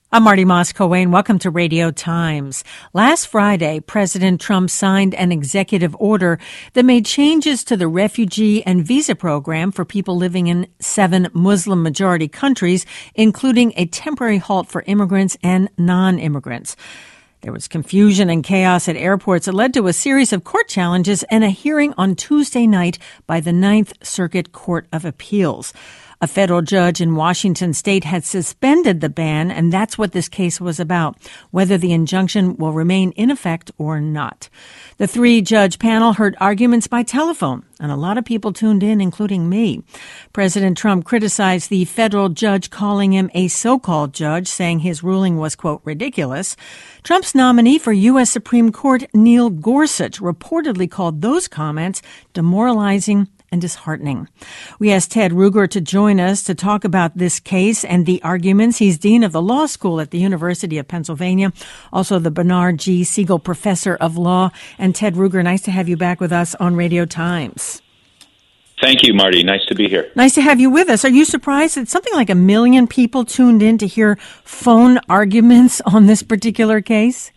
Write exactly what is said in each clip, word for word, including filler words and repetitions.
I'm Marty Moss-Coane. Welcome to Radio Times. Last Friday, President Trump signed an executive order that made changes to the refugee and visa program for people living in seven Muslim-majority countries, including a temporary halt for immigrants and non-immigrants. There was confusion and chaos at airports that led to a series of court challenges and a hearing on Tuesday night by the Ninth Circuit Court of Appeals. A federal judge in Washington state had suspended the ban, and that's what this case was about, whether the injunction will remain in effect or not. The three-judge panel heard arguments by telephone, and a lot of people tuned in, including me. President Trump criticized the federal judge, calling him a so-called judge, saying his ruling was, quote, ridiculous. Trump's nominee for U S Supreme Court, Neil Gorsuch, reportedly called those comments demoralizing and disheartening. We asked Ted Ruger to join us to talk about this case and the arguments. He's dean of the law school at the University of Pennsylvania, also the Bernard G. Siegel Professor of Law. And Ted Ruger, nice to have you back with us on Radio Times. Thank you, Marty. Nice to be here. Nice to have you with us. Are you surprised that something like a million people tuned in to hear phone arguments on this particular case?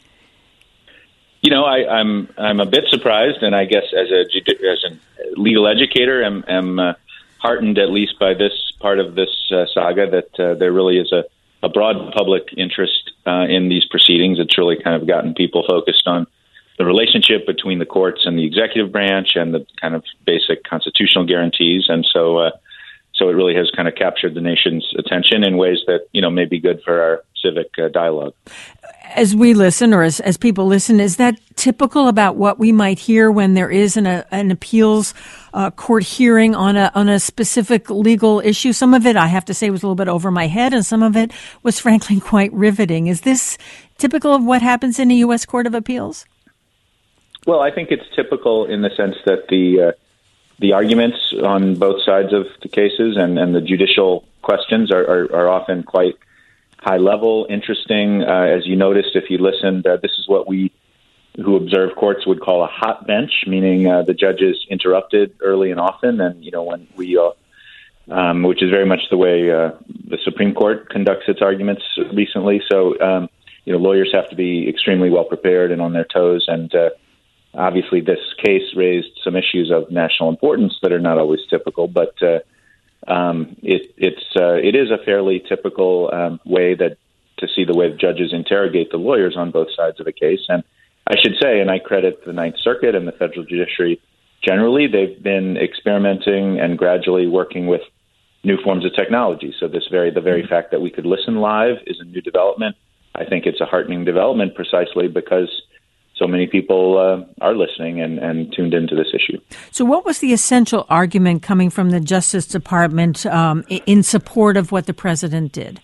You know, I, I'm I'm a bit surprised, and I guess as a as a legal educator, I'm, I'm uh, heartened at least by this part of this uh, saga that uh, there really is a, a broad public interest uh, in these proceedings. It's really kind of gotten people focused on the relationship between the courts and the executive branch and the kind of basic constitutional guarantees, and so uh, so it really has kind of captured the nation's attention in ways that, you know, may be good for our civic uh, dialogue. As we listen, or as, as people listen, is that typical about what we might hear when there is an, a, an appeals uh, court hearing on a on a specific legal issue? Some of it, I have to say, was a little bit over my head, and some of it was, frankly, quite riveting. Is this typical of what happens in a U S Court of Appeals? Well, I think it's typical in the sense that the uh, the arguments on both sides of the cases and, and the judicial questions are, are, are often quite high level, interesting. Uh, as you noticed, if you listened, uh, this is what we who observe courts would call a hot bench, meaning uh, the judges interrupted early and often. And, you know, when we, uh, um, which is very much the way uh, the Supreme Court conducts its arguments recently. So, um, you know, lawyers have to be extremely well prepared and on their toes. And uh, obviously this case raised some issues of national importance that are not always typical, but uh, Um, it, it's uh, it is a fairly typical um, way that to see the way the judges interrogate the lawyers on both sides of a case. And I should say, and I credit the Ninth Circuit and the federal judiciary generally, they've been experimenting and gradually working with new forms of technology. So this very the very fact that we could listen live is a new development. I think it's a heartening development precisely because so many people uh, are listening and, and tuned into this issue. So what was the essential argument coming from the Justice Department um, in support of what the president did?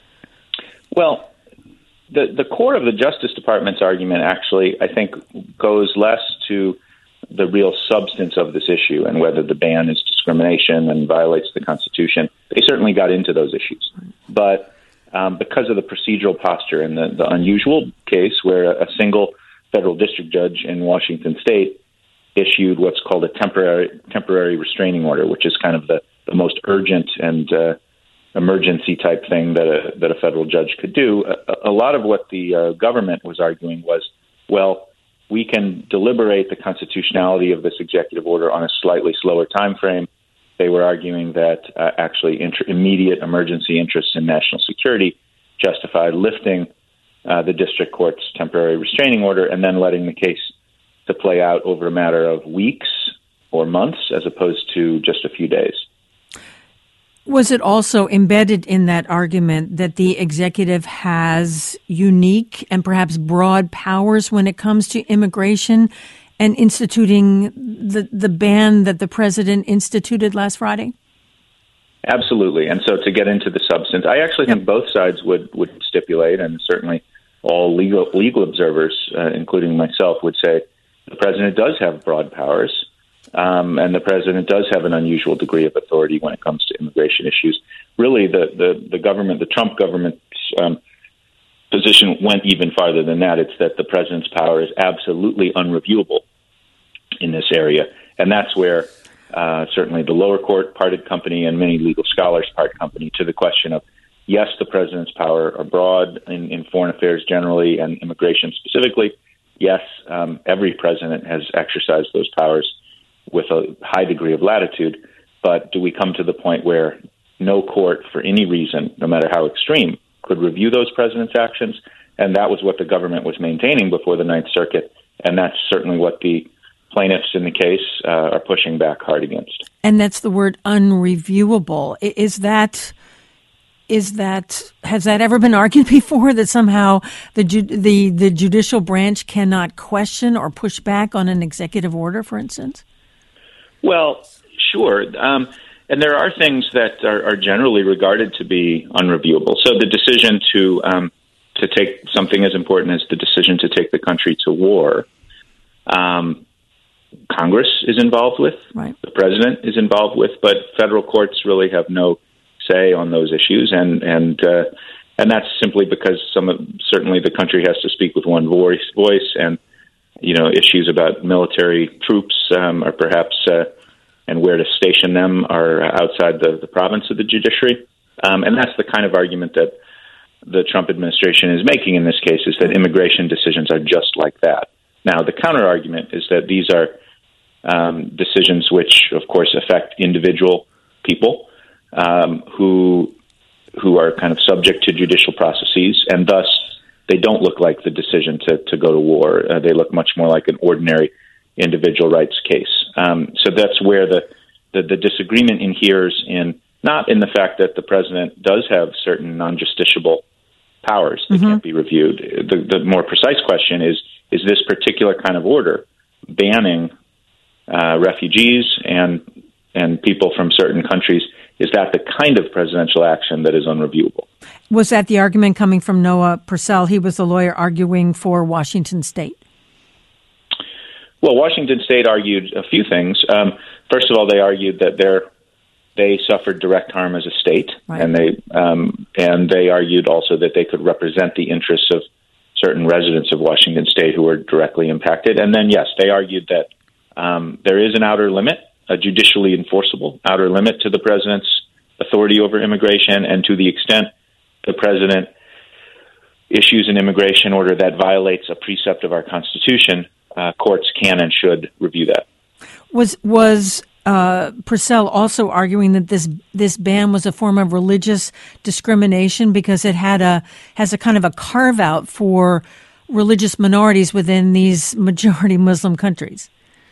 Well, the, the core of the Justice Department's argument actually, I think, goes less to the real substance of this issue and whether the ban is discrimination and violates the Constitution. They certainly got into those issues. But um, because of the procedural posture and the, the unusual case where a, a single federal district judge in Washington state issued what's called a temporary temporary restraining order, which is kind of the, the most urgent and uh, emergency type thing that a that a federal judge could do. A, a lot of what the uh, government was arguing was, well, we can deliberate the constitutionality of this executive order on a slightly slower time frame. They were arguing that uh, actually inter- immediate emergency interests in national security justified lifting Uh, the district court's temporary restraining order and then letting the case to play out over a matter of weeks or months as opposed to just a few days. Was it also embedded in that argument that the executive has unique and perhaps broad powers when it comes to immigration and instituting the, the ban that the president instituted last Friday? Absolutely. And so to get into the substance, I actually yep. think both sides would, would stipulate, and certainly all legal legal observers, uh, including myself, would say the president does have broad powers, um, and the president does have an unusual degree of authority when it comes to immigration issues. Really, the, the, the government, the Trump government's um, position went even farther than that. It's that the president's power is absolutely unreviewable in this area. And that's where uh, certainly the lower court parted company and many legal scholars part company to the question of yes, the president's power abroad in, in foreign affairs generally and immigration specifically. Yes, um, every president has exercised those powers with a high degree of latitude. But do we come to the point where no court, for any reason, no matter how extreme, could review those president's actions? And that was what the government was maintaining before the Ninth Circuit. And that's certainly what the plaintiffs in the case uh, are pushing back hard against. And that's the word unreviewable. Is that, is that, has that ever been argued before, that somehow the ju- the the judicial branch cannot question or push back on an executive order, for instance? Well, sure. Um, and there are things that are, are generally regarded to be unreviewable. So the decision to um, to take something as important as the decision to take the country to war, um, Congress is involved with, right. The president is involved with, but federal courts really have no say on those issues, and and uh, and that's simply because some of, certainly the country has to speak with one voice, voice, and you know issues about military troops um, are perhaps uh, and where to station them are outside the, the province of the judiciary, um, and that's the kind of argument that the Trump administration is making in this case, is that immigration decisions are just like that. Now, the counter argument is that these are um, decisions which, of course, affect individual people um, who who are kind of subject to judicial processes, and thus they don't look like the decision to, to go to war. Uh, they look much more like an ordinary individual rights case. Um, so that's where the, the, the disagreement inheres in, not in the fact that the president does have certain non-justiciable powers that mm-hmm. can't be reviewed. The, the more precise question is, is this particular kind of order banning uh, refugees and and people from certain countries, is that the kind of presidential action that is unreviewable? Was that the argument coming from Noah Purcell? He was the lawyer arguing for Washington State. Well, Washington State argued a few things. Um, first of all, they argued that they're, they suffered direct harm as a state, right. and they um, and they argued also that they could represent the interests of certain residents of Washington State who were directly impacted. And then, yes, they argued that um, there is an outer limit, a judicially enforceable outer limit to the president's authority over immigration, and to the extent the president issues an immigration order that violates a precept of our Constitution, uh, courts can and should review that. Was was uh, Purcell also arguing that this this ban was a form of religious discrimination because it had a has a kind of a carve out for religious minorities within these majority Muslim countries?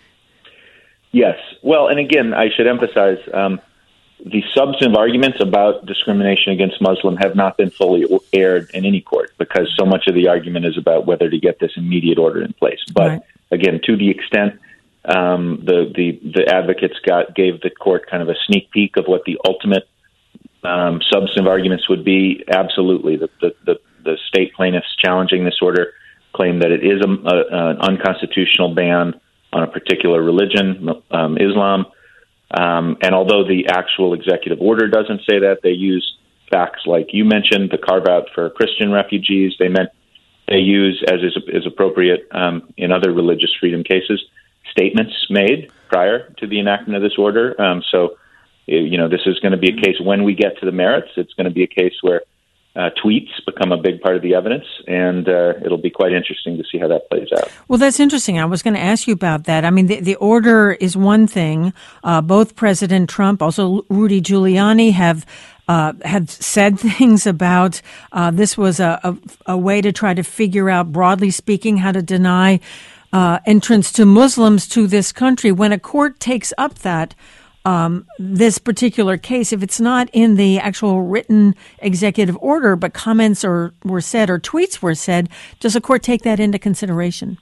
Yes. Well, and again, I should emphasize um, the substantive arguments about discrimination against Muslim have not been fully aired in any court, because so much of the argument is about whether to get this immediate order in place. But right. again, to the extent um, the, the the advocates got gave the court kind of a sneak peek of what the ultimate um, substantive arguments would be, absolutely. The, the, the, the state plaintiffs challenging this order claim that it is a, a, an unconstitutional ban on a particular religion, um, Islam. Um, and although the actual executive order doesn't say that, they use facts like you mentioned, the carve out for Christian refugees. They meant they use, as is, is appropriate um, in other religious freedom cases, statements made prior to the enactment of this order. Um, so, you know, this is going to be a case when we get to the merits. It's going to be a case where Uh, tweets become a big part of the evidence, and uh, it'll be quite interesting to see how that plays out. Well, that's interesting. I was going to ask you about that. I mean, the, the order is one thing. Uh, both President Trump, also Rudy Giuliani, have uh, have said things about uh, this was a, a, a way to try to figure out, broadly speaking, how to deny uh, entrance to Muslims to this country. When a court takes up that Um, this particular case, if it's not in the actual written executive order, but comments or were said or tweets were said, does the court take that into consideration?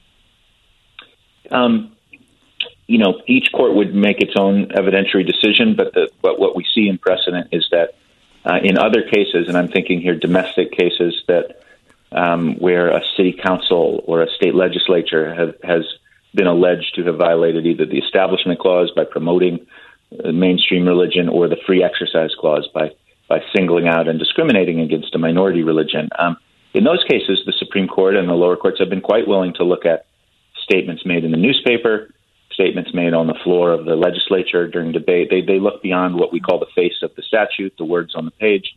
Um, you know, each court would make its own evidentiary decision, but, the, but what we see in precedent is that uh, in other cases, and I'm thinking here domestic cases that um, where a city council or a state legislature have, has been alleged to have violated either the Establishment Clause by promoting mainstream religion or the Free Exercise Clause by, by singling out and discriminating against a minority religion. Um, in those cases, the Supreme Court and the lower courts have been quite willing to look at statements made in the newspaper, statements made on the floor of the legislature during debate. They, they look beyond what we call the face of the statute, the words on the page,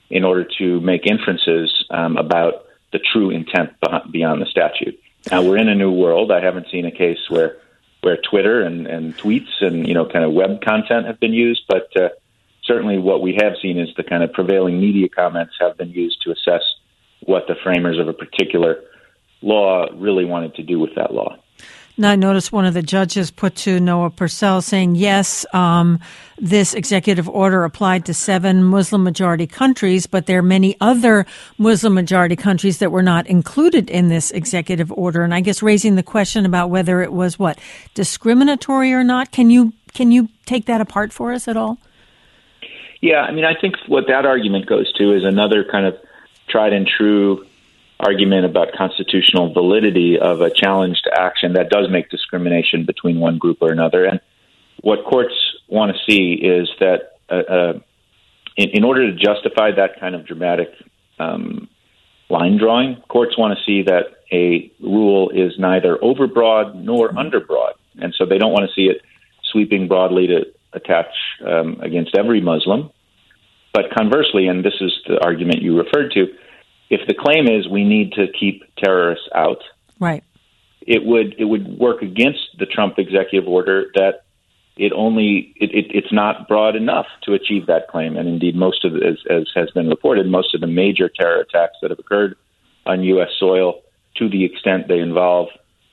in order to make inferences um, about the true intent beyond the statute. Now, we're in a new world. I haven't seen a case where where Twitter and, and tweets and, you know, kind of web content have been used, but uh, certainly what we have seen is the kind of prevailing media comments have been used to assess what the framers of a particular law really wanted to do with that law. Now, I noticed one of the judges put to Noah Purcell saying, yes, um, this executive order applied to seven Muslim-majority countries, but there are many other Muslim-majority countries that were not included in this executive order. And I guess raising the question about whether it was, what, discriminatory or not. Can you can you take that apart for us at all? Yeah, I mean, I think what that argument goes to is another kind of tried and true argument about constitutional validity of a challenge to action that does make discrimination between one group or another. And what courts want to see is that uh, uh, in, in order to justify that kind of dramatic um, line drawing, courts want to see that a rule is neither overbroad nor underbroad. And so they don't want to see it sweeping broadly to attach um, against every Muslim. But conversely, and this is the argument you referred to, if the claim is we need to keep terrorists out, right, it would it would work against the Trump executive order that it only it, it, it's not broad enough to achieve that claim. And indeed, most of the, as, as has been reported, most of the major terror attacks that have occurred on U S soil, to the extent they involve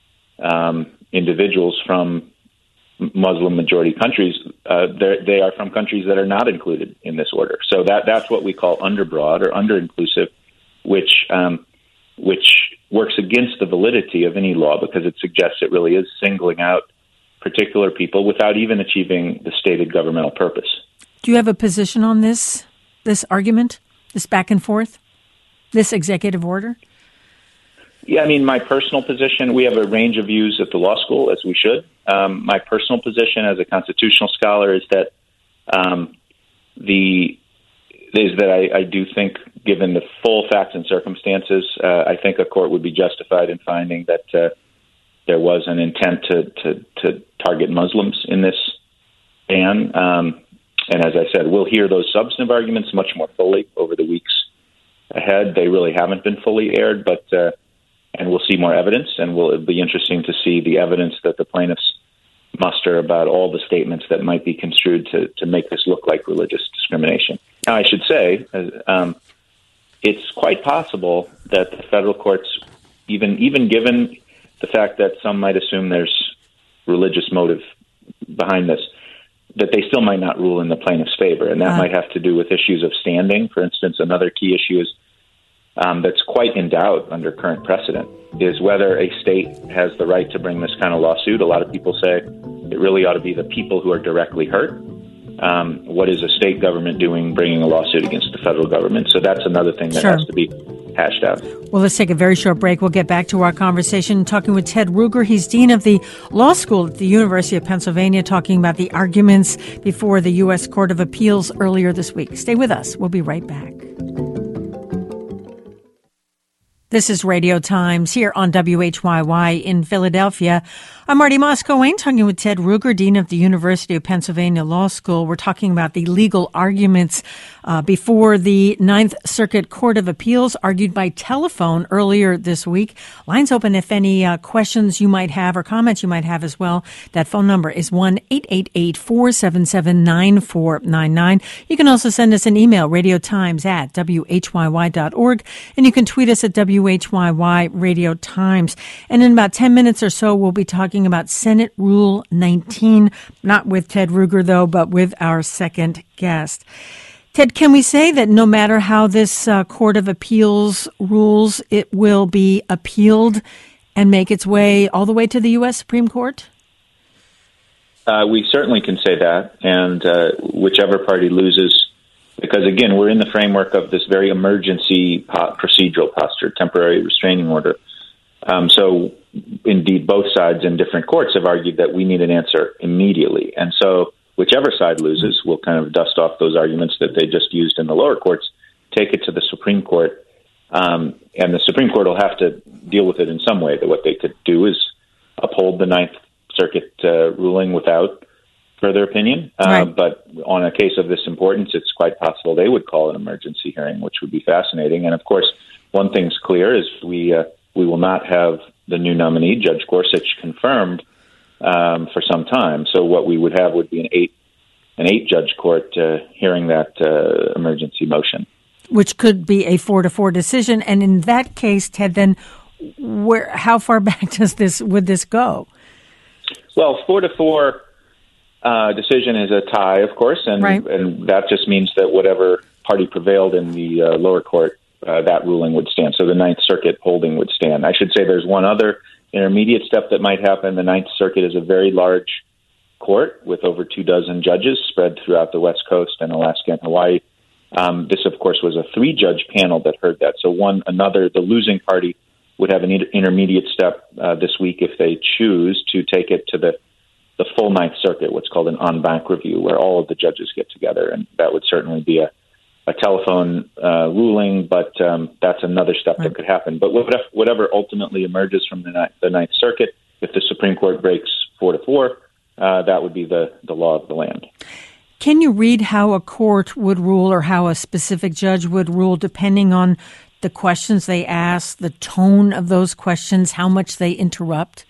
um, individuals from Muslim majority countries, uh, they are from countries that are not included in this order. So that that's what we call underbroad or under-inclusive, which um, which works against the validity of any law because it suggests it really is singling out particular people without even achieving the stated governmental purpose. Do you have a position on this, this argument, this back and forth, this executive order? Yeah, I mean, my personal position, we have a range of views at the law school, as we should. Um, my personal position as a constitutional scholar is that um, the is that I, I do think, given the full facts and circumstances, uh, I think a court would be justified in finding that uh, there was an intent to, to, to target Muslims in this ban. Um, and as I said, we'll hear those substantive arguments much more fully over the weeks ahead. They really haven't been fully aired, but uh, and we'll see more evidence, and we'll, it'll be interesting to see the evidence that the plaintiffs muster about all the statements that might be construed to, to make this look like religious discrimination. Now, I should say, um, it's quite possible that the federal courts, even even given the fact that some might assume there's religious motive behind this, that they still might not rule in the plaintiff's favor, and that uh-huh. might have to do with issues of standing. For instance, another key issue is um, that's quite in doubt under current precedent is whether a state has the right to bring this kind of lawsuit. A lot of people say it really ought to be the people who are directly hurt. Um, what is a state government doing bringing a lawsuit against the federal government? So that's another thing that sure. has to be hashed out. Well, let's take a very short break. We'll get back to our conversation talking with Ted Ruger. He's dean of the law school at the University of Pennsylvania, talking about the arguments before the U S Court of Appeals earlier this week. Stay with us. We'll be right back. This is Radio Times here on W H Y Y in Philadelphia. I'm Marty Moscow-Wayne, talking with Ted Ruger, Dean of the University of Pennsylvania Law School. We're talking about the legal arguments uh, before the Ninth Circuit Court of Appeals, argued by telephone earlier this week. Lines open if any uh, questions you might have or comments you might have as well. That phone number is one eight eight eight, four seven seven, nine four nine nine. You can also send us an email, radiotimes at W H Y Y dot org, and you can tweet us at W H Y Y Radio Times. And in about ten minutes or so, we'll be talking about Senate Rule nineteen, not with Ted Ruger, though, but with our second guest. Ted, can we say that no matter how this uh, Court of Appeals rules, it will be appealed and make its way all the way to the U S Supreme Court? Uh, we certainly can say that, and uh, whichever party loses, because, again, we're in the framework of this very emergency po- procedural posture, temporary restraining order. Um, so, indeed, both sides in different courts have argued that we need an answer immediately. And so whichever side loses will kind of dust off those arguments that they just used in the lower courts, take it to the Supreme Court, um, and the Supreme Court will have to deal with it in some way. That what they could do is uphold the Ninth Circuit uh, ruling without further opinion. Uh, right. But on a case of this importance, it's quite possible they would call an emergency hearing, which would be fascinating. And of course, one thing's clear is we uh, we will not have the new nominee, Judge Gorsuch, confirmed um, for some time. So what we would have would be an eight an eight judge court uh, hearing that uh, emergency motion, which could be a four to four decision. And in that case, Ted, then where how far back does this would this go? Well, four to four uh, decision is a tie, of course, and right. and that just means that whatever party prevailed in the uh, lower court, uh, that ruling would stand. So the Ninth Circuit holding would stand. I should say there's one other intermediate step that might happen. The Ninth Circuit is a very large court with over two dozen judges spread throughout the West Coast and Alaska and Hawaii. Um, this, of course, was a three-judge panel that heard that. So one another, the losing party would have an inter- intermediate step uh, this week if they choose to take it to the, the full Ninth Circuit, what's called an en banc review, where all of the judges get together. And that would certainly be a, a telephone uh, ruling, but um, that's another step right. that could happen. But whatever, whatever ultimately emerges from the, the Ninth Circuit, if the Supreme Court breaks four to four, uh, that would be the, the law of the land. Can you read how a court would rule or how a specific judge would rule depending on the questions they ask, the tone of those questions, how much they interrupt?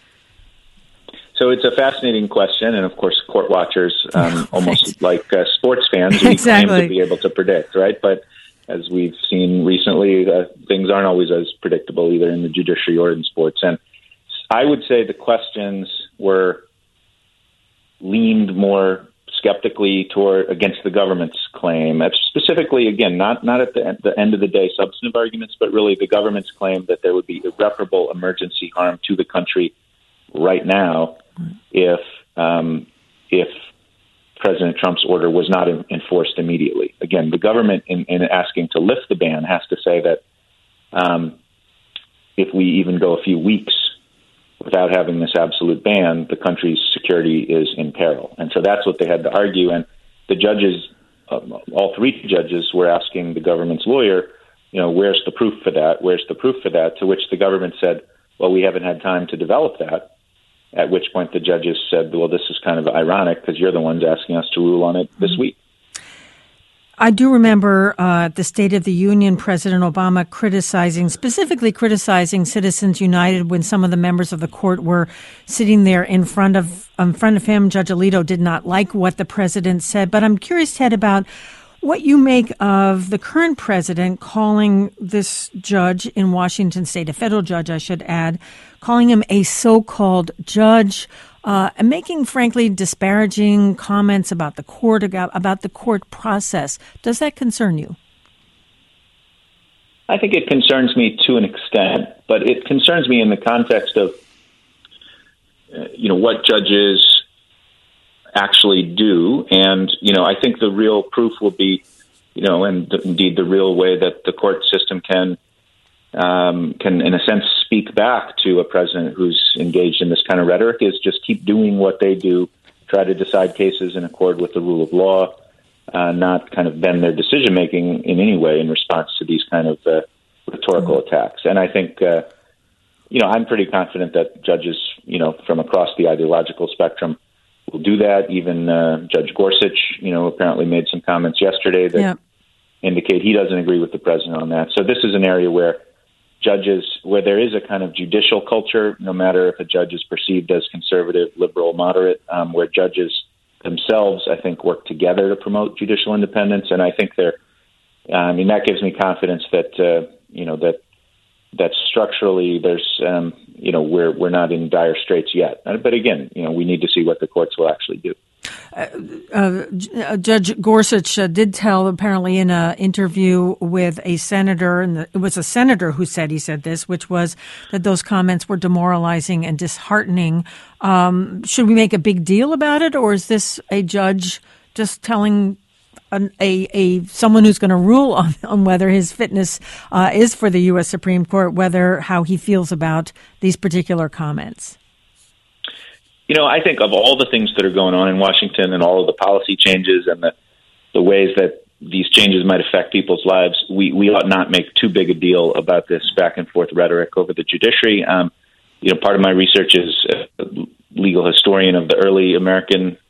So it's a fascinating question, and of course, court watchers, um, almost like uh, sports fans, we exactly. claim to be able to predict, right? But as we've seen recently, uh, things aren't always as predictable either in the judiciary or in sports. And I would say the questions were leaned more skeptically toward against the government's claim. That's specifically, again, not not at the, at the end of the day substantive arguments, but really the government's claim that there would be irreparable emergency harm to the country right now if um, if President Trump's order was not in, enforced immediately. Again, the government, in, in asking to lift the ban, has to say that um, if we even go a few weeks without having this absolute ban, the country's security is in peril. And so that's what they had to argue. And the judges, um, all three judges, were asking the government's lawyer, you know, where's the proof for that? Where's the proof for that? To which the government said, well, we haven't had time to develop that. At which point the judges said, well, this is kind of ironic because you're the ones asking us to rule on it this week. I do remember uh, at the State of the Union, President Obama criticizing, specifically criticizing Citizens United when some of the members of the court were sitting there in front of in front of him. Judge Alito did not like what the president said. But I'm curious, Ted, about what you make of the current president calling this judge in Washington State, a federal judge, I should add, calling him a so-called judge, uh, and making, frankly, disparaging comments about the court, about the court process. Does that concern you? I think it concerns me to an extent, but it concerns me in the context of, uh, you know, what judges actually do. And, you know, I think the real proof will be, you know, and th- indeed the real way that the court system can, um, can, in a sense, speak back to a president who's engaged in this kind of rhetoric is just keep doing what they do, try to decide cases in accord with the rule of law, uh, not kind of bend their decision-making in any way in response to these kind of uh, rhetorical mm-hmm. attacks. And I think, uh, you know, I'm pretty confident that judges, you know, from across the ideological spectrum will do that. Even uh, Judge Gorsuch, you know, apparently made some comments yesterday that yeah. indicate he doesn't agree with the president on that. So this is an area where judges, where there is a kind of judicial culture, no matter if a judge is perceived as conservative, liberal, moderate, um, where judges themselves, I think, work together to promote judicial independence. And I think they're, I mean, that gives me confidence that, uh, you know, that that structurally there's, um, you know, we're we're not in dire straits yet. But again, you know, we need to see what the courts will actually do. Uh, uh, Judge Gorsuch uh, did tell, apparently, in an interview with a senator, and the, it was a senator who said he said this, which was that those comments were demoralizing and disheartening. Um, should we make a big deal about it, or is this a judge just telling An, a, a someone who's going to rule on, on whether his fitness uh, is for the U S Supreme Court, whether how he feels about these particular comments? You know, I think of all the things that are going on in Washington and all of the policy changes and the, the ways that these changes might affect people's lives, we, we ought not make too big a deal about this back and forth rhetoric over the judiciary. Um, you know, part of my research is a legal historian of the early American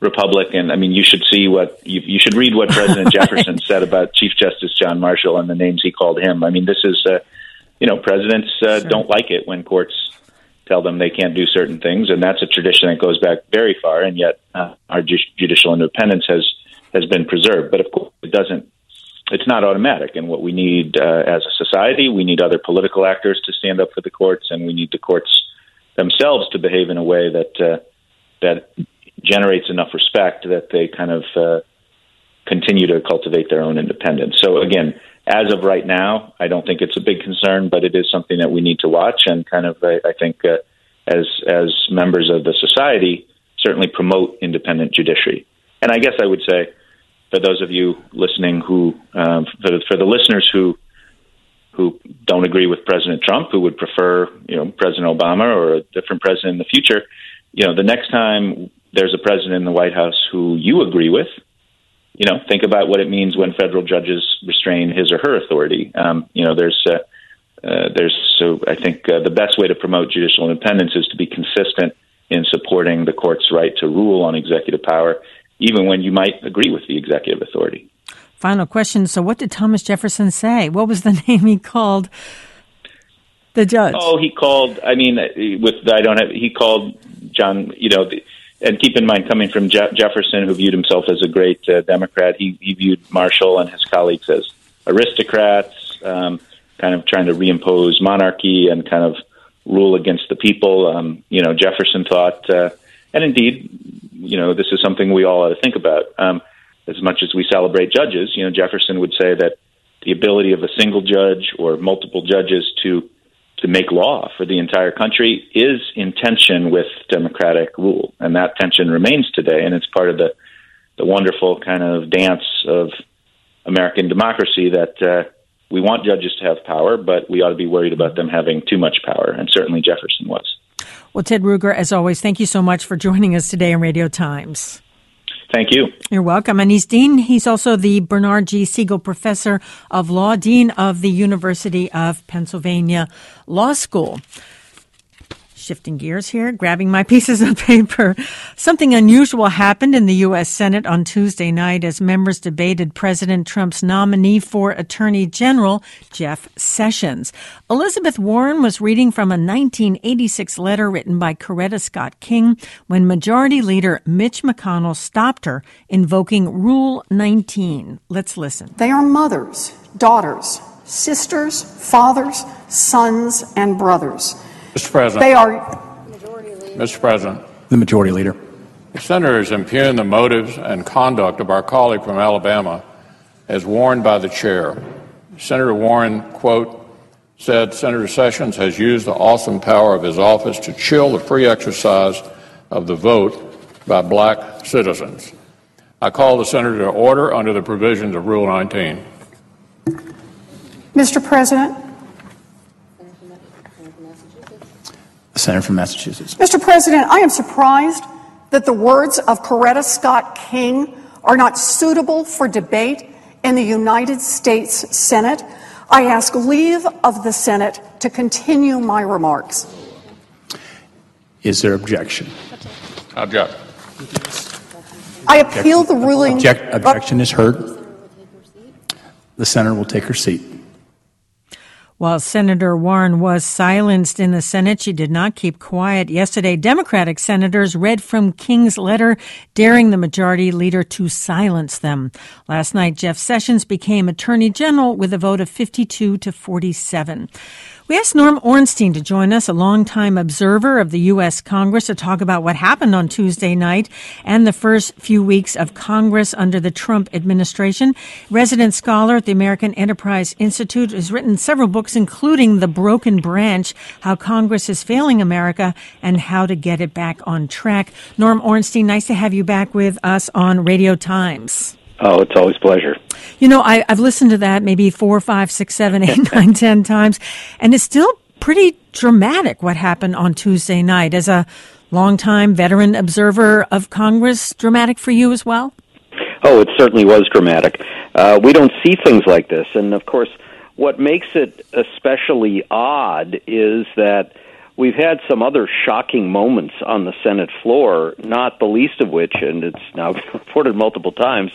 Republican. I mean, you should see what you, you should read what President Jefferson said about Chief Justice John Marshall and the names he called him. I mean, this is, uh, you know, presidents uh, sure. don't like it when courts tell them they can't do certain things, and that's a tradition that goes back very far. And yet, uh, our ju- judicial independence has has been preserved. But of course, it doesn't. It's not automatic. And what we need uh, as a society, we need other political actors to stand up for the courts, and we need the courts themselves to behave in a way that uh, that generates enough respect that they kind of uh, continue to cultivate their own independence. So again, as of right now, I don't think it's a big concern, but it is something that we need to watch and kind of, I, I think, uh, as as members of the society, certainly promote independent judiciary. And I guess I would say, for those of you listening who, um, for, for the listeners who who don't agree with President Trump, who would prefer, you know, President Obama or a different president in the future, you know, the next time there's a president in the White House who you agree with, you know, think about what it means when federal judges restrain his or her authority. Um, you know, there's, uh, uh, there's, so I think uh, the best way to promote judicial independence is to be consistent in supporting the court's right to rule on executive power, even when you might agree with the executive authority. Final question. So what did Thomas Jefferson say? What was the name he called the judge? Oh, he called, I mean, with, I don't have, he called John, you know, the, and keep in mind, coming from Je- Jefferson, who viewed himself as a great uh, Democrat, he, he viewed Marshall and his colleagues as aristocrats, um, kind of trying to reimpose monarchy and kind of rule against the people. Um, you know, Jefferson thought, uh, and indeed, you know, this is something we all ought to think about. Um, as much as we celebrate judges, you know, Jefferson would say that the ability of a single judge or multiple judges to to make law for the entire country is in tension with democratic rule. And that tension remains today. And it's part of the, the wonderful kind of dance of American democracy that uh, we want judges to have power, but we ought to be worried about them having too much power. And certainly Jefferson was. Well, Ted Ruger, as always, thank you so much for joining us today on Radio Times. Thank you. You're welcome. And he's Dean. He's also the Bernard G. Siegel Professor of Law, Dean of the University of Pennsylvania Law School. Shifting gears here, grabbing my pieces of paper. Something unusual happened in the U S Senate on Tuesday night as members debated President Trump's nominee for Attorney General, Jeff Sessions. Elizabeth Warren was reading from a nineteen eighty-six letter written by Coretta Scott King when Majority Leader Mitch McConnell stopped her, invoking Rule nineteen. Let's listen. They are mothers, daughters, sisters, fathers, sons, and brothers. Mister President. They are. Mister President. The Majority Leader. The senators impugn the motives and conduct of our colleague from Alabama as warned by the chair. Senator Warren, quote, said Senator Sessions has used the awesome power of his office to chill the free exercise of the vote by black citizens. I call the senator to order under the provisions of Rule nineteen. Mister President. The Senator from Massachusetts. Mister President, I am surprised that the words of Coretta Scott King are not suitable for debate in the United States Senate. I ask leave of the Senate to continue my remarks. Is there objection? Object. I appeal the ruling. Object, objection is heard. The senator will take her seat. While Senator Warren was silenced in the Senate, she did not keep quiet. Yesterday, Democratic senators read from King's letter, daring the majority leader to silence them. Last night, Jeff Sessions became Attorney General with a vote of fifty-two to forty-seven. We asked Norm Ornstein to join us, a longtime observer of the U S Congress, to talk about what happened on Tuesday night and the first few weeks of Congress under the Trump administration. Resident scholar at the American Enterprise Institute has written several books, including The Broken Branch, How Congress is Failing America and How to Get It Back on Track. Norm Ornstein, nice to have you back with us on Radio Times. Oh, it's always a pleasure. You know, I, I've listened to that maybe four, five, six, seven, eight, nine, ten times, and it's still pretty dramatic what happened on Tuesday night. As a longtime veteran observer of Congress, dramatic for you as well? Oh, it certainly was dramatic. Uh, we don't see things like this, and of course, what makes it especially odd is that we've had some other shocking moments on the Senate floor, not the least of which, and it's now been reported multiple times,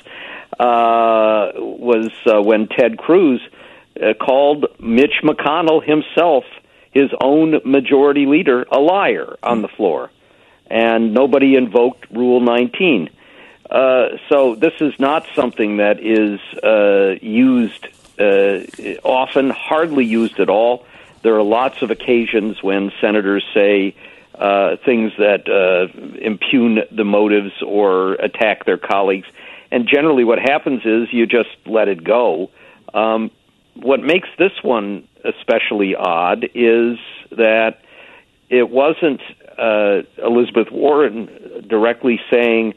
uh, was uh, when Ted Cruz uh, called Mitch McConnell himself, his own majority leader, a liar on the floor. And nobody invoked Rule nineteen. Uh, so this is not something that is uh, used uh, often, hardly used at all. There are lots of occasions when senators say uh, things that uh, impugn the motives or attack their colleagues. And generally what happens is you just let it go. Um, what makes this one especially odd is that it wasn't uh, Elizabeth Warren directly saying,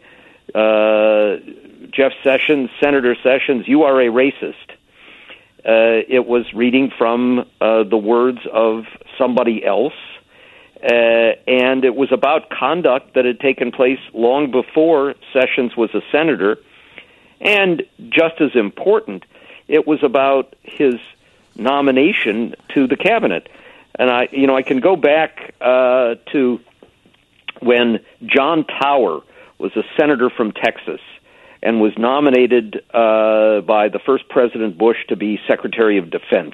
uh, Jeff Sessions, Senator Sessions, you are a racist. Uh, it was reading from uh, the words of somebody else, uh, and it was about conduct that had taken place long before Sessions was a senator, and just as important, it was about his nomination to the cabinet. And I, you know, I can go back uh, to when John Tower was a senator from Texas and was nominated uh, by the first President Bush to be Secretary of Defense.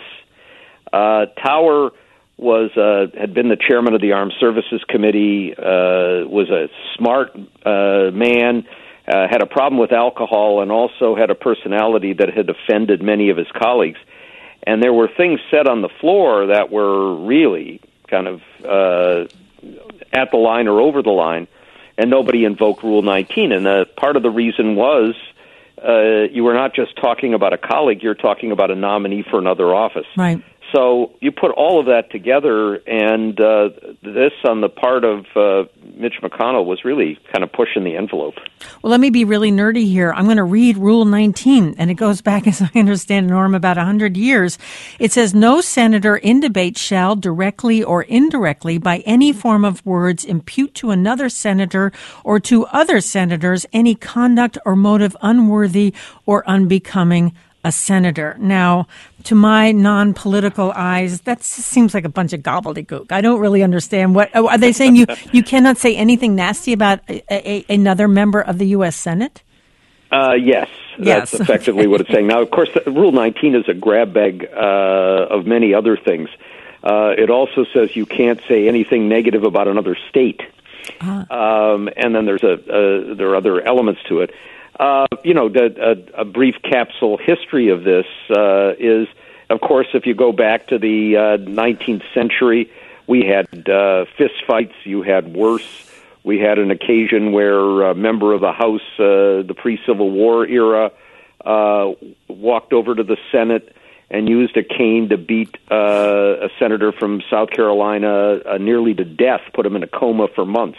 Uh, Tower was uh, had been the chairman of the Armed Services Committee, uh, was a smart uh, man, uh, had a problem with alcohol, and also had a personality that had offended many of his colleagues. And there were things said on the floor that were really kind of uh, at the line or over the line, and nobody invoked Rule nineteen. And uh, part of the reason was uh, you were not just talking about a colleague, you're talking about a nominee for another office. Right. So you put all of that together, and uh, this on the part of uh, Mitch McConnell was really kind of pushing the envelope. Well, let me be really nerdy here. I'm going to read Rule nineteen, and it goes back, as I understand, Norm, about one hundred years. It says, no senator in debate shall directly or indirectly by any form of words impute to another senator or to other senators any conduct or motive unworthy or unbecoming a senator. Now, to my non-political eyes, that seems like a bunch of gobbledygook. I don't really understand what are they saying. You you cannot say anything nasty about a, a, another member of the U S Senate? Uh, yes, yes, that's effectively okay. what it's saying. Now, of course, Rule nineteen is a grab bag uh, of many other things. Uh, it also says you can't say anything negative about another state, uh-huh. um, and then there's a uh, there are other elements to it. Uh, you know, the, a, a brief capsule history of this uh, is, of course, if you go back to the uh, nineteenth century, we had uh, fistfights. You had worse. We had an occasion where a member of the House, uh, the pre-Civil War era, uh, walked over to the Senate and used a cane to beat uh, a senator from South Carolina uh, nearly to death, put him in a coma for months.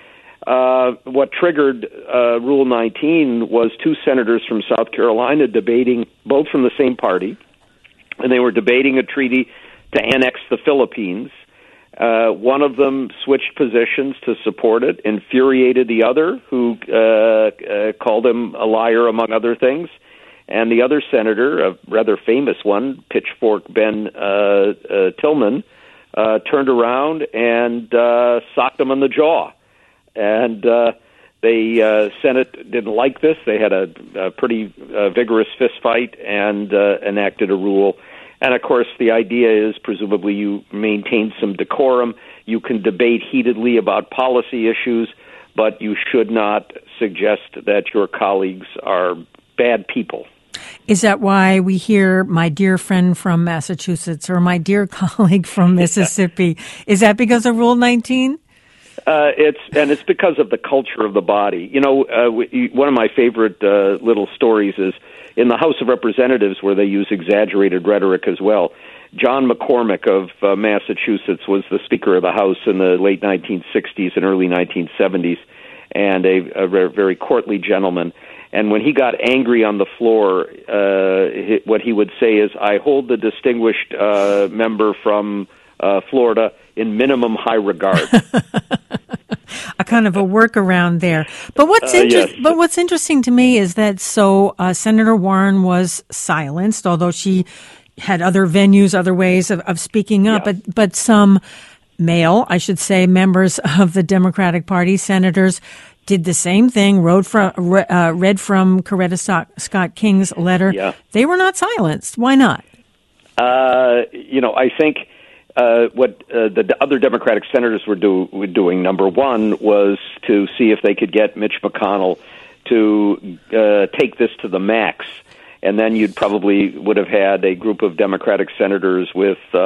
Uh, what triggered uh, Rule nineteen was two senators from South Carolina debating, both from the same party, and they were debating a treaty to annex the Philippines. Uh, one of them switched positions to support it, infuriated the other, who uh, uh, called him a liar, among other things. And the other senator, a rather famous one, Pitchfork Ben uh, uh, Tillman, uh, turned around and uh, socked him on the jaw. And uh, the uh, Senate didn't like this. They had a, a pretty uh, vigorous fist fight and uh, enacted a rule. And, of course, the idea is presumably you maintain some decorum. You can debate heatedly about policy issues, but you should not suggest that your colleagues are bad people. Is that why we hear my dear friend from Massachusetts or my dear colleague from Mississippi? Is that because of Rule nineteen? Uh, it's and it's because of the culture of the body. You know, uh, we, one of my favorite uh, little stories is in the House of Representatives, where they use exaggerated rhetoric as well. John McCormick of uh, Massachusetts was the Speaker of the House in the late nineteen sixties and early nineteen seventies, and a, a very courtly gentleman. And when he got angry on the floor, uh, he, what he would say is, "I hold the distinguished uh, member from uh, Florida in minimum high regard." A kind of a workaround there. But what's uh, inter- yes. but what's interesting to me is that so uh, Senator Warren was silenced, although she had other venues, other ways of, of speaking up. Yeah. But but some male, I should say, members of the Democratic Party, senators, did the same thing, wrote from, uh, read from Coretta Scott King's letter. Yeah. They were not silenced. Why not? Uh, you know, I think uh, what uh, the other Democratic senators were, do, were doing, number one, was to see if they could get Mitch McConnell to uh, take this to the max. And then you'd probably would have had a group of Democratic senators with uh,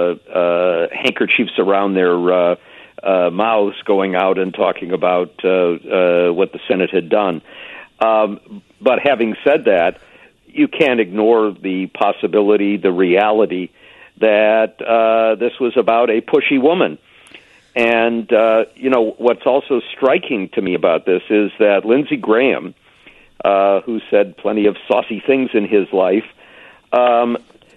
uh, handkerchiefs around their uh, uh, mouths going out and talking about uh, uh, what the Senate had done. Um, but having said that, you can't ignore the possibility, the reality, that uh, this was about a pushy woman. And, uh, you know, what's also striking to me about this is that Lindsey Graham, uh, who said plenty of saucy things in his life, um,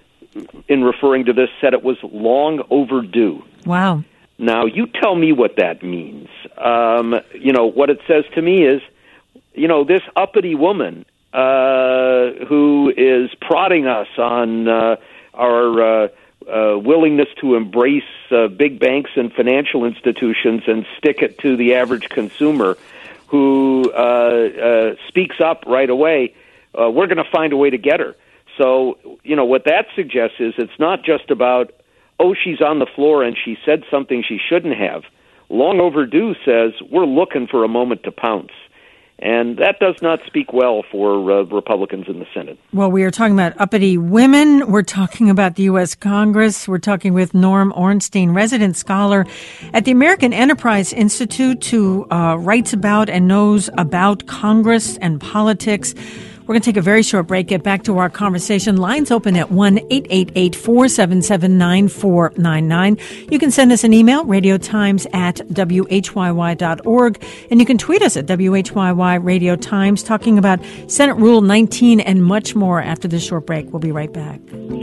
in referring to this, said it was long overdue. Wow. Now, you tell me what that means. Um, you know, what it says to me is, you know, this uppity woman uh, who is prodding us on uh, our uh, uh, willingness to embrace uh, big banks and financial institutions and stick it to the average consumer, who uh, uh, speaks up right away, uh, we're going to find a way to get her. So, you know, what that suggests is it's not just about, oh, she's on the floor and she said something she shouldn't have. Long overdue says we're looking for a moment to pounce. And that does not speak well for uh, Republicans in the Senate. Well, we are talking about uppity women. We're talking about the U S Congress. We're talking with Norm Ornstein, resident scholar at the American Enterprise Institute, who uh, writes about and knows about Congress and politics. We're going to take a very short break, get back to our conversation. Lines open at one eight eight eight, four seven seven, nine four nine nine. You can send us an email, radiotimes at W H Y Y dot org, and you can tweet us at W H Y Y Radio Times, talking about Senate Rule nineteen and much more after this short break. We'll be right back.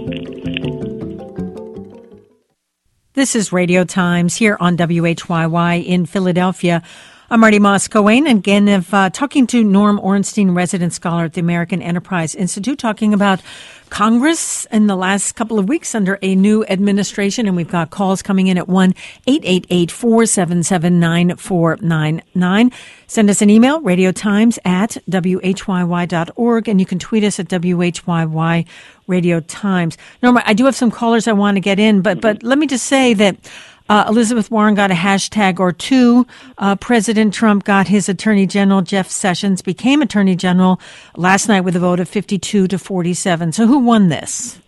This is Radio Times here on W H Y Y in Philadelphia. I'm Marty Moss-Coane, and again, of, uh, talking to Norm Ornstein, resident scholar at the American Enterprise Institute, talking about Congress in the last couple of weeks under a new administration. And we've got calls coming in at one eight eight eight, four seven seven, nine four nine nine. Send us an email, radiotimes at W H Y Y dot org, and you can tweet us at W H Y Y Radio Times. Norma, I do have some callers I want to get in, but, but let me just say that Uh, Elizabeth Warren got a hashtag or two. Uh, President Trump got his Attorney General. Jeff Sessions became Attorney General last night with a vote of fifty-two to forty-seven. So who won this?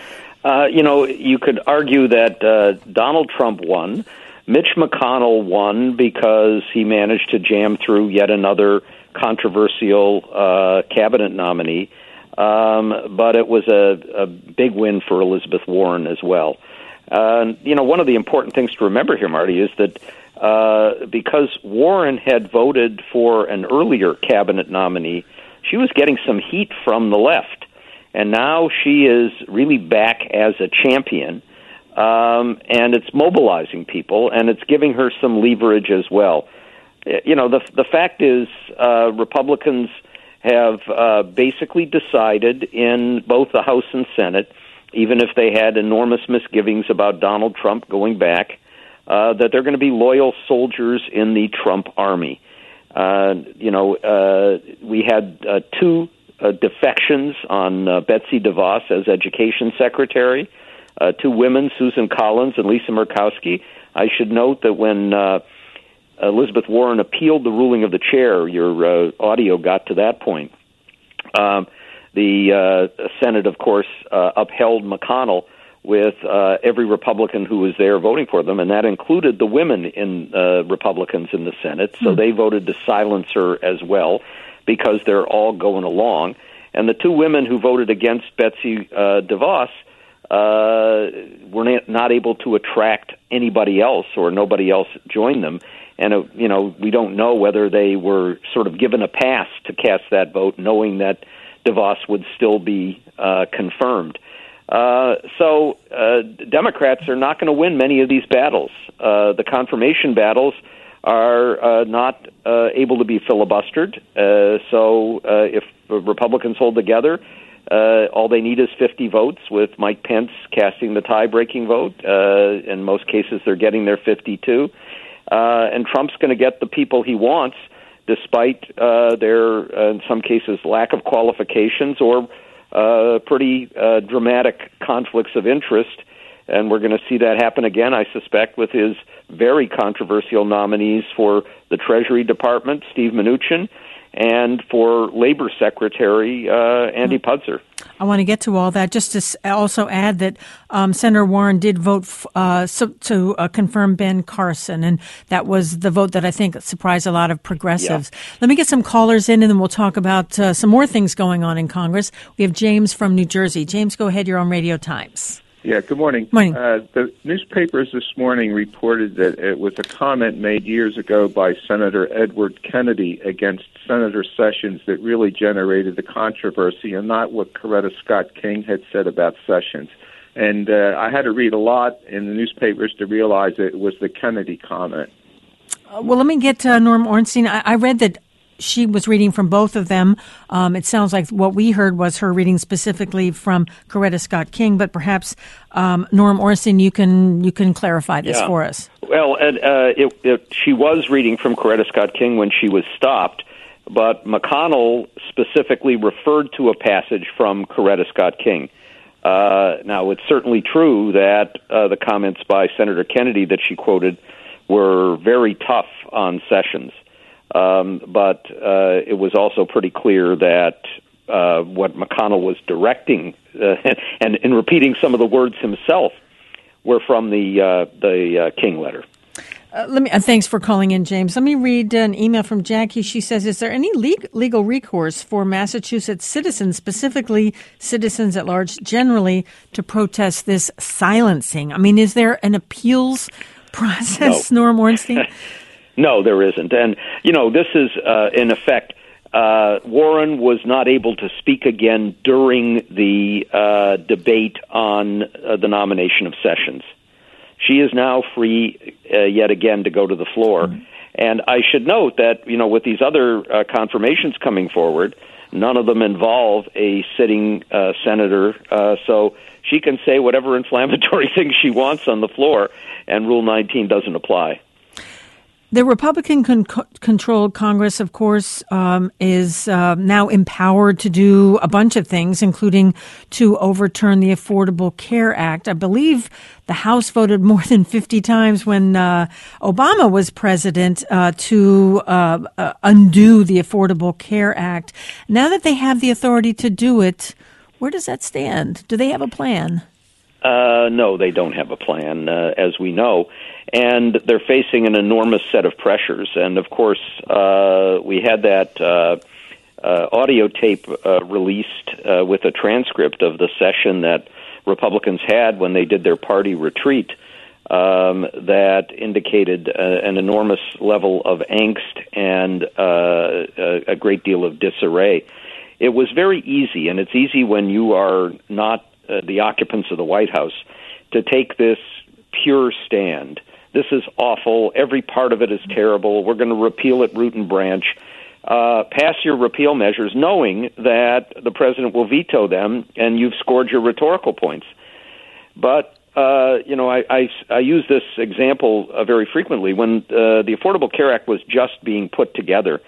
Uh, you know, you could argue that uh, Donald Trump won. Mitch McConnell won because he managed to jam through yet another controversial uh, cabinet nominee. Um, but it was a, a big win for Elizabeth Warren as well. Uh, you know, one of the important things to remember here, Marty, is that uh, because Warren had voted for an earlier cabinet nominee, she was getting some heat from the left. And now she is really back as a champion, um, and it's mobilizing people, and it's giving her some leverage as well. You know, the, the fact is uh, Republicans have uh, basically decided in both the House and Senate, even if they had enormous misgivings about Donald Trump going back, uh, that they're going to be loyal soldiers in the Trump army. Uh, you know, uh, we had uh, two uh, defections on uh, Betsy DeVos as education secretary, uh, two women, Susan Collins and Lisa Murkowski. I should note that when uh, Elizabeth Warren appealed the ruling of the chair, your uh, audio got to that point, um, The uh, Senate, of course, uh, upheld McConnell with uh, every Republican who was there voting for them, and that included the women in uh, Republicans in the Senate. So mm. they voted to silence her as well because they're all going along. And the two women who voted against Betsy uh, DeVos uh, were not able to attract anybody else, or nobody else joined them. And, uh, you know, we don't know whether they were sort of given a pass to cast that vote, knowing that DeVos would still be uh, confirmed. Uh, so uh, Democrats are not going to win many of these battles. Uh, the confirmation battles are uh, not uh, able to be filibustered. Uh, so uh, if Republicans hold together, Uh, all they need is fifty votes, with Mike Pence casting the tie-breaking vote. Uh, in most cases, they're getting their fifty-two. Uh, and Trump's going to get the people he wants, despite uh, their, uh, in some cases, lack of qualifications or uh, pretty uh, dramatic conflicts of interest. And we're going to see that happen again, I suspect, with his very controversial nominees for the Treasury Department, Steve Mnuchin, and for Labor Secretary uh, Andy Putzer. I want to get to all that. Just to also add that um, Senator Warren did vote f- uh, so, to uh, confirm Ben Carson, and that was the vote that I think surprised a lot of progressives. Yeah. Let me get some callers in, and then we'll talk about uh, some more things going on in Congress. We have James from New Jersey. James, go ahead. You're on Radio Times. Yeah, good morning. Morning. Uh, the newspapers this morning reported that it was a comment made years ago by Senator Edward Kennedy against Senator Sessions that really generated the controversy, and not what Coretta Scott King had said about Sessions. And uh, I had to read a lot in the newspapers to realize it was the Kennedy comment. Uh, well, let me get to Norm Ornstein. I, I read that she was reading from both of them. Um, it sounds like what we heard was her reading specifically from Coretta Scott King, but perhaps um, Norm Ornstein, you can you can clarify this yeah. for us. Well, and, uh, it, it, she was reading from Coretta Scott King when she was stopped, but McConnell specifically referred to a passage from Coretta Scott King. Uh, now, it's certainly true that uh, the comments by Senator Kennedy that she quoted were very tough on Sessions. Um, but uh, it was also pretty clear that uh, what McConnell was directing uh, and in repeating some of the words himself were from the uh, the uh, King letter. Uh, let me. Uh, thanks for calling in, James. Let me read an email from Jackie. She says, "Is there any le- legal recourse for Massachusetts citizens, specifically citizens at large, generally, to protest this silencing? I mean, is there an appeals process, no. Norm Ornstein?" No, there isn't. And, you know, this is, uh, in effect, uh, Warren was not able to speak again during the uh, debate on uh, the nomination of Sessions. She is now free uh, yet again to go to the floor. Mm-hmm. And I should note that, you know, with these other uh, confirmations coming forward, none of them involve a sitting uh, senator. Uh, so she can say whatever inflammatory things she wants on the floor, and Rule nineteen doesn't apply. The Republican-controlled Congress, of course, um, is uh, now empowered to do a bunch of things, including to overturn the Affordable Care Act. I believe the House voted more than fifty times when uh, Obama was president uh, to uh, uh, undo the Affordable Care Act. Now that they have the authority to do it, where does that stand? Do they have a plan? Uh, no, they don't have a plan, uh, as we know. And they're facing an enormous set of pressures. And, of course, uh, we had that uh, uh, audio tape uh, released uh, with a transcript of the session that Republicans had when they did their party retreat um, that indicated uh, an enormous level of angst and uh, a, a great deal of disarray. It was very easy, and it's easy when you are not uh, the occupants of the White House, to take this pure stand. This is awful. Every part of it is terrible. We're going to repeal it root and branch. Uh, pass your repeal measures knowing that the president will veto them and you've scored your rhetorical points. But, uh, you know, I, I, I use this example uh, very frequently. When uh, the Affordable Care Act was just being put together,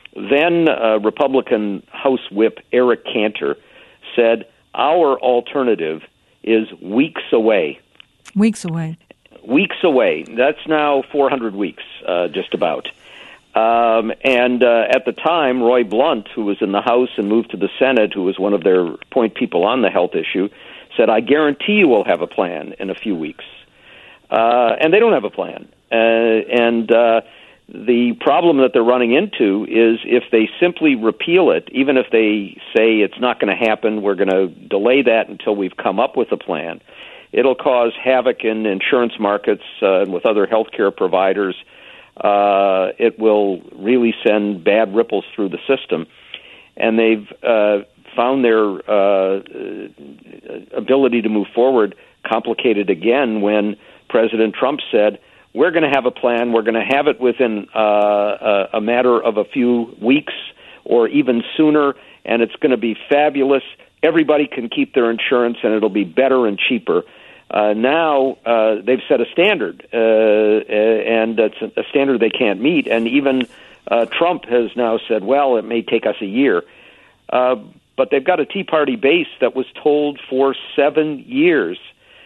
then uh, Republican House Whip Eric Cantor said, our alternative is weeks away. Weeks away. Weeks away. That's now four hundred weeks, uh, just about. Um, and uh, at the time, Roy Blunt, who was in the House and moved to the Senate, who was one of their point people on the health issue, said, I guarantee you will have a plan in a few weeks. Uh, and they don't have a plan. Uh, and uh, the problem that they're running into is if they simply repeal it, even if they say it's not going to happen, we're going to delay that until we've come up with a plan, it'll cause havoc in insurance markets uh, and with other healthcare providers. Uh, it will really send bad ripples through the system. And they've uh, found their uh, ability to move forward complicated again when President Trump said, we're going to have a plan, we're going to have it within uh, a, a matter of a few weeks or even sooner, and it's going to be fabulous. everybody can keep their insurance and it'll be better and cheaper. Uh, now uh, they've set a standard, uh, and it's a standard they can't meet. And even uh, Trump has now said, well, it may take us a year. Uh, but they've got a Tea Party base that was told for seven years,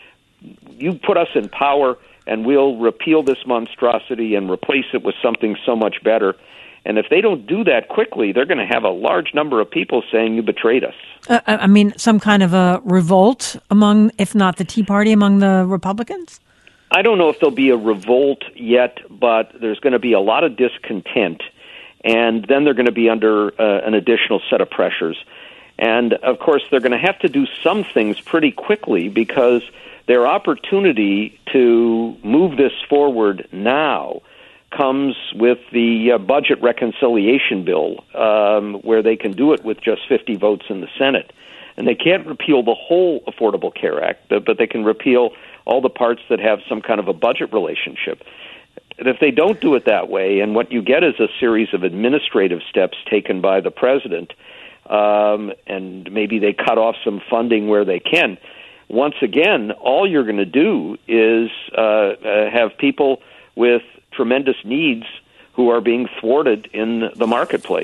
you put us in power and we'll repeal this monstrosity and replace it with something so much better. And if they don't do that quickly, they're going to have a large number of people saying you betrayed us. Uh, I mean, some kind of a revolt among, if not the Tea Party, among the Republicans? I don't know if there'll be a revolt yet, but there's going to be a lot of discontent. And then they're going to be under uh, an additional set of pressures. And, of course, they're going to have to do some things pretty quickly because their opportunity to move this forward now comes with the uh, budget reconciliation bill, um, where they can do it with just fifty votes in the Senate. And they can't repeal the whole Affordable Care Act, but, but they can repeal all the parts that have some kind of a budget relationship. And if they don't do it that way, and what you get is a series of administrative steps taken by the president, um, and maybe they cut off some funding where they can, once again, all you're going to do is uh, uh, have people with tremendous needs who are being thwarted in the marketplace.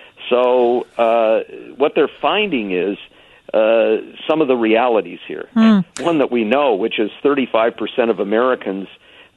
So uh, what they're finding is uh, some of the realities here. Mm. One that we know, which is thirty-five percent of Americans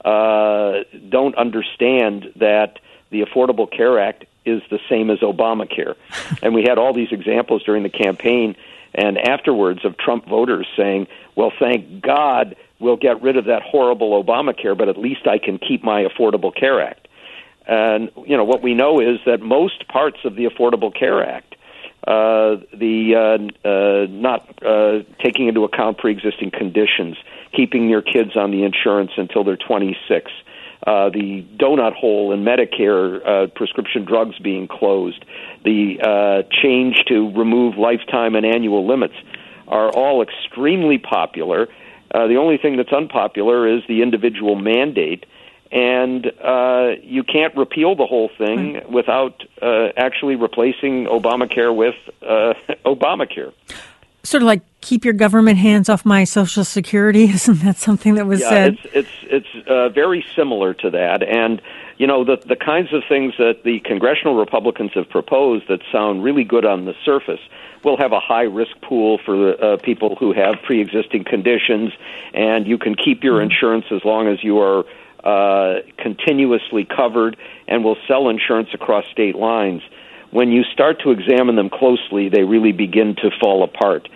uh, don't understand that the Affordable Care Act is the same as Obamacare. And we had all these examples during the campaign and afterwards of Trump voters saying, well, thank God we'll get rid of that horrible Obamacare, but at least I can keep my Affordable Care Act. And, you know, what we know is that most parts of the Affordable Care Act, uh, the uh, uh, not uh, taking into account pre-existing conditions, keeping your kids on the insurance until they're twenty-six, uh, the donut hole in Medicare, uh, prescription drugs being closed, the uh, change to remove lifetime and annual limits are all extremely popular. Uh, the only thing that's unpopular is the individual mandate, and uh, you can't repeal the whole thing right. without uh, actually replacing Obamacare with uh, Obamacare. Sort of like keep your government hands off my Social Security. Isn't that something that was yeah, said? it's it's it's uh, very similar to that, and you know the the kinds of things that the congressional Republicans have proposed that sound really good on the surface. We'll have a high-risk pool for uh, people who have pre-existing conditions, and you can keep your insurance as long as you are uh, continuously covered, and we'll sell insurance across state lines. When you start to examine them closely, they really begin to fall apart.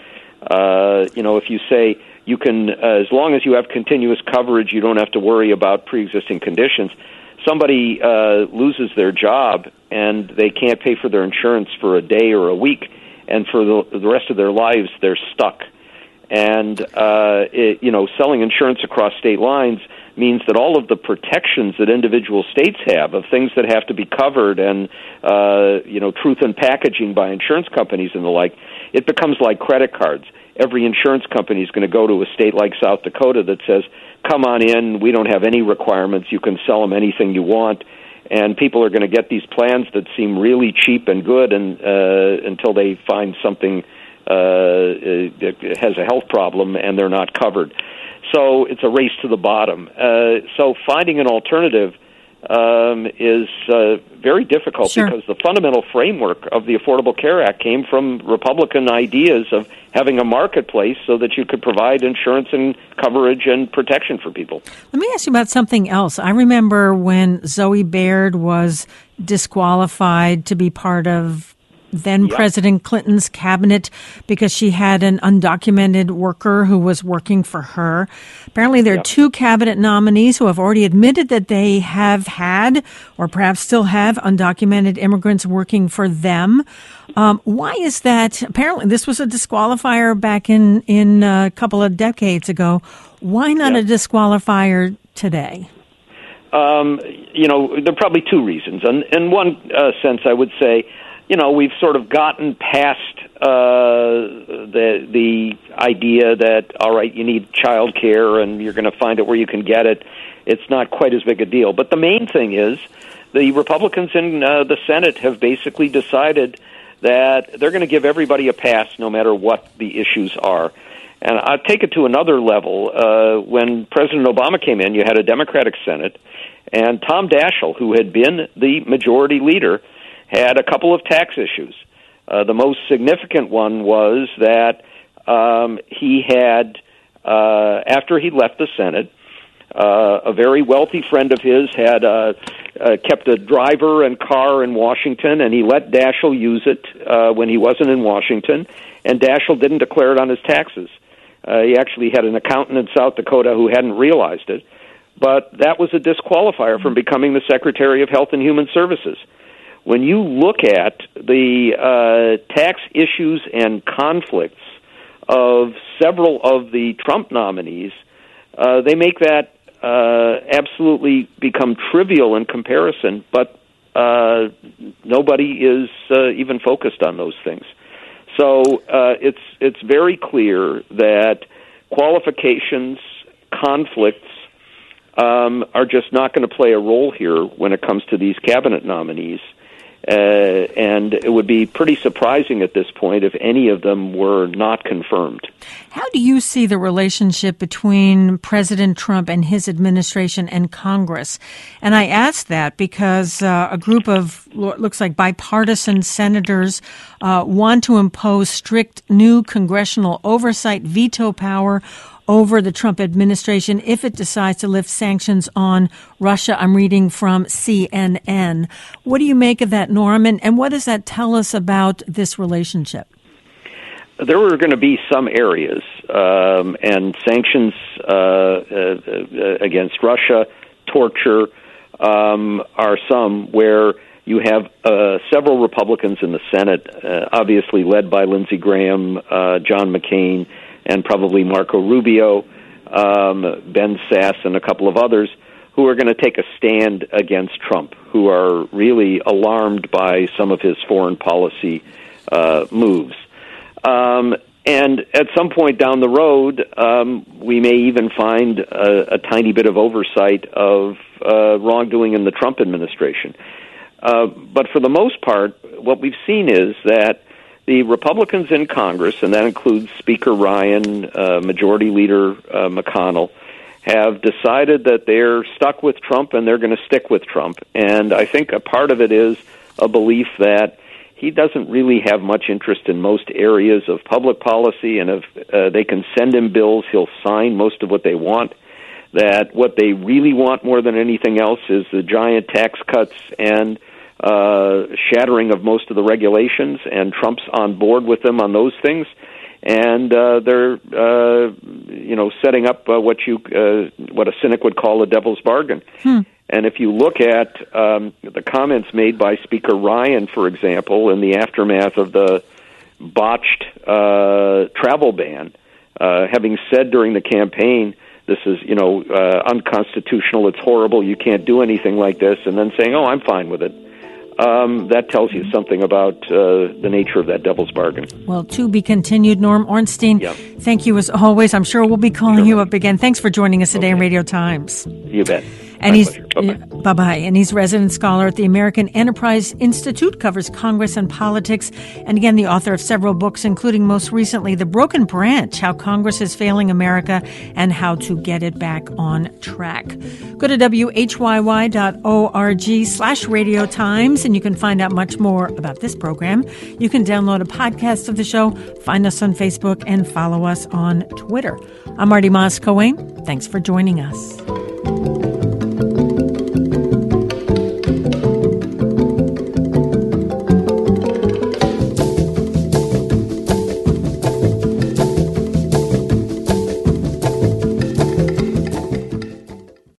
Uh, you know, if you say you can, uh, as long as you have continuous coverage, you don't have to worry about pre-existing conditions, somebody uh, loses their job, and they can't pay for their insurance for a day or a week, and for the, the rest of their lives, they're stuck. And, uh, it, you know, selling insurance across state lines means that all of the protections that individual states have of things that have to be covered and, uh, you know, truth in packaging by insurance companies and the like, it becomes like credit cards. Every insurance company is going to go to a state like South Dakota that says, come on in, we don't have any requirements, you can sell them anything you want. And people are going to get these plans that seem really cheap and good and uh, until they find something uh, that has a health problem and they're not covered. So it's a race to the bottom. Uh, so finding an alternative um, is uh, very difficult sure. because the fundamental framework of the Affordable Care Act came from Republican ideas of having a marketplace so that you could provide insurance and coverage and protection for people. Let me ask you about something else. I remember when Zoe Baird was disqualified to be part of then yep. President Clinton's cabinet because she had an undocumented worker who was working for her. Apparently there are yep. two cabinet nominees who have already admitted that they have had or perhaps still have undocumented immigrants working for them. Um, why is that? Apparently this was a disqualifier back in, in a couple of decades ago. Why not yep. a disqualifier today? Um, you know, there are probably two reasons. And in one uh, sense, I would say, you know, we've sort of gotten past uh, the the idea that, all right, you need child care and you're going to find it where you can get it. It's not quite as big a deal. But the main thing is the Republicans in uh, the Senate have basically decided that they're going to give everybody a pass no matter what the issues are. And I'll take it to another level. Uh, when President Obama came in, you had a Democratic Senate, and Tom Daschle, who had been the majority leader, had a couple of tax issues. Uh, the most significant one was that um, he had, uh, after he left the Senate, uh, a very wealthy friend of his had uh, uh, kept a driver and car in Washington, and he let Daschle use it uh, when he wasn't in Washington, and Daschle didn't declare it on his taxes. Uh, he actually had an accountant in South Dakota who hadn't realized it, but that was a disqualifier from becoming the Secretary of Health and Human Services. When you look at the uh, tax issues and conflicts of several of the Trump nominees, uh, they make that uh, absolutely become trivial in comparison, but uh, nobody is uh, even focused on those things. So uh, it's it's very clear that qualifications, conflicts, um, are just not going to play a role here when it comes to these cabinet nominees. Uh, and it would be pretty surprising at this point if any of them were not confirmed. How do you see the relationship between President Trump and his administration and Congress? And I ask that because uh, a group of, looks like bipartisan senators uh, want to impose strict new congressional oversight veto power over the Trump administration if it decides to lift sanctions on Russia. I'm reading from C N N. What do you make of that, Norman? And what does that tell us about this relationship? There were going to be some areas, um, and sanctions uh, uh, against Russia, torture, um, are some where you have uh, several Republicans in the Senate, uh, obviously led by Lindsey Graham, uh, John McCain, and probably Marco Rubio, um, Ben Sasse, and a couple of others, who are going to take a stand against Trump, who are really alarmed by some of his foreign policy uh, moves. Um, and at some point down the road, um, we may even find a, a tiny bit of oversight of uh, wrongdoing in the Trump administration. Uh, but for the most part, what we've seen is that the Republicans in Congress, and that includes Speaker Ryan, uh, Majority Leader uh, McConnell, have decided that they're stuck with Trump and they're going to stick with Trump. And I think a part of it is a belief that he doesn't really have much interest in most areas of public policy, and if uh, they can send him bills, he'll sign most of what they want. That what they really want more than anything else is the giant tax cuts and Uh, shattering of most of the regulations, and Trump's on board with them on those things, and uh, they're uh, you know setting up uh, what you uh, what a cynic would call a devil's bargain. Hmm. And if you look at um, the comments made by Speaker Ryan, for example, in the aftermath of the botched uh, travel ban, uh, having said during the campaign, this is, you know, uh, unconstitutional, it's horrible, you can't do anything like this, and then saying, oh, I'm fine with it. Um, that tells you something about uh, the nature of that devil's bargain. Well, to be continued, Norm Ornstein. Yep. Thank you as always. I'm sure we'll be calling sure. you up again. Thanks for joining us today okay. on Radio Times. You bet. And My he's Bye-bye. bye-bye. And he's resident scholar at the American Enterprise Institute, covers Congress and politics, and again, the author of several books, including most recently The Broken Branch, How Congress is Failing America and How to Get It Back on Track. Go to W H Y Y dot org slash Radio Times, and you can find out much more about this program. You can download a podcast of the show, find us on Facebook, and follow us on Twitter. I'm Marty Moss-Cohen. Thanks for joining us.